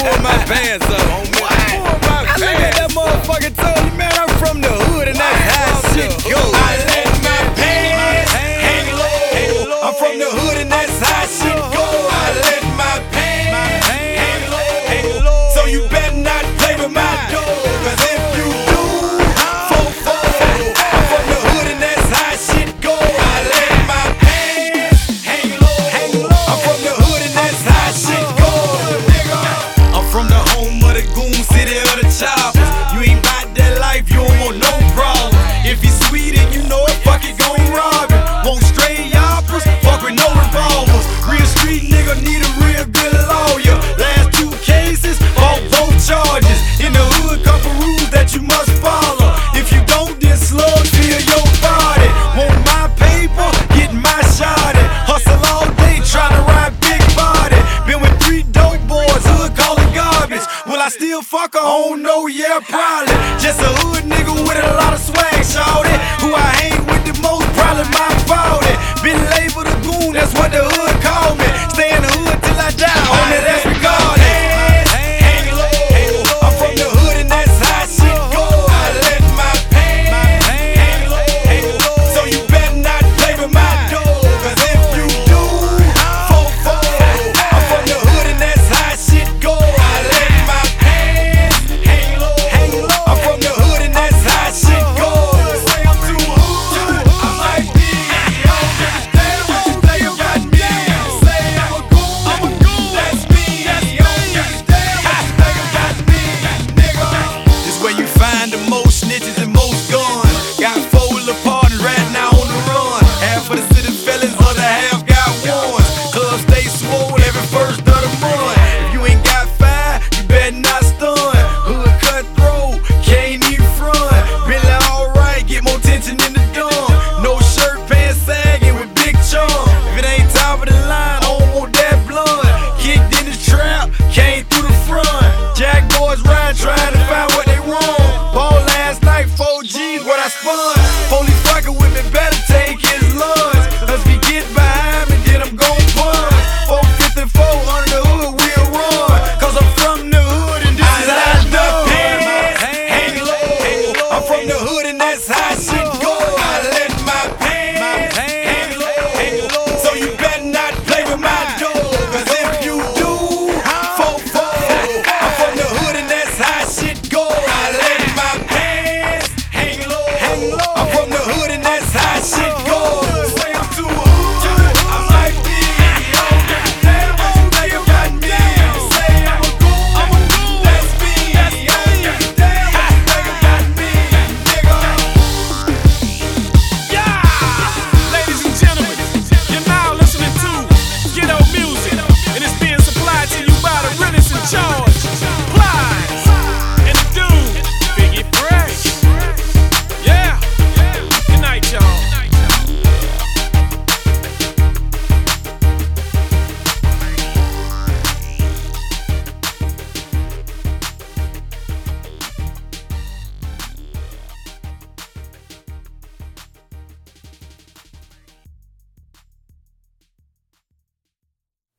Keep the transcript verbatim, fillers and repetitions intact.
pull my pants up, homie. What? Pull my I pants look at that motherfucker told you, man, I'm from the hood and that's how shit go. I let my pants hang low. I'm from the hood and that's how shit go. I let my pants hang low. So you better not play with my dough, cause if you do, four four. I'm from the hood and that's how shit go. I let my pants hang low. I'm from the hood and that's how shit go, nigga. I'm from the home of the goon city of the choppers. You ain't bout that life, you don't want no problem. If you sweet and you know it, fuck it, gon' rob it. Want straight yoppers, fuck with no revolvers. Real street nigga need a real good lawyer. Last two cases, both both charges. In the hood, couple rules that you must follow. If you don't, then slug feel your body. Want my paper, get my shot at. Hustle all day, tryna ride big body. Been with three dope boys, hood call it garbage. Will I still fuck her? I don't know, yeah, probably. Just a hood nigga with a lot of swag, shawty. Who I hang